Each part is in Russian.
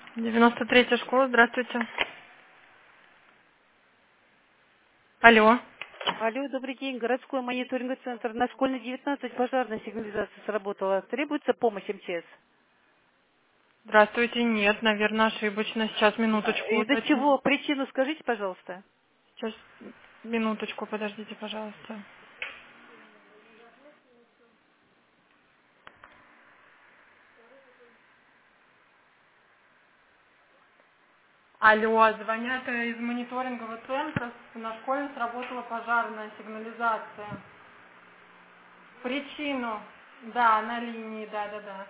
93-я школа, здравствуйте. Алло. Алло, добрый день. Городской мониторинговый центр. На школьной 19 пожарная сигнализация сработала. Требуется помощь МЧС? Здравствуйте. Нет, наверное, ошибочно. Сейчас, минуточку, Из-за уточню. чего? Причину скажите, пожалуйста. Сейчас, минуточку, подождите, пожалуйста. Алло, звонят из мониторингового центра. На школе сработала пожарная сигнализация. Причину? Да, на линии, да.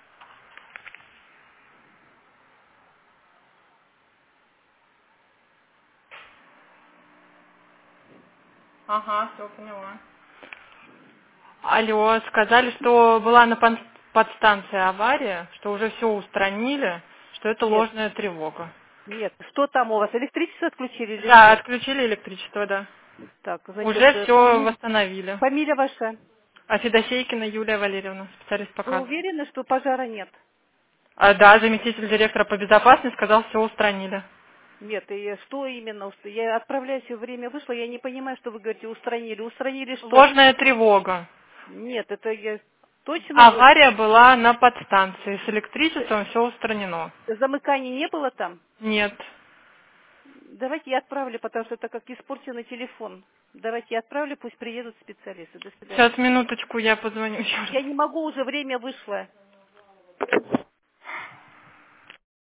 Ага, все, поняла. Алло, сказали, что была на подстанции авария, что уже все устранили, что это Нет, ложная тревога. нет. Что там у вас? Электричество отключили или Да, что? отключили электричество, да. Так, значит, Уже все восстановили. фамилия ваша? А Федосейкина Юлия Валерьевна, специалист по Вы кадрам. уверены, что пожара нет? Да, заместитель директора по безопасности сказал, все устранили. Нет, и что именно? Я отправляюсь, время вышло, я не понимаю, что вы говорите, устранили. Устранили что? Ложная тревога. Нет, это я точно вот Авария была на подстанции. С электричеством все устранено. замыканий не было там? Нет. Давайте я отправлю, потому что это как испорченный телефон. Давайте я отправлю, пусть приедут специалисты. До свидания. Сейчас, минуточку, я позвоню еще раз. Я не могу, уже время вышло.